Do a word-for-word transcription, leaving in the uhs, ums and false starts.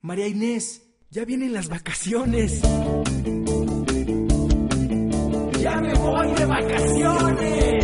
María Inés, ya vienen las vacaciones. ¡Ya me voy de vacaciones!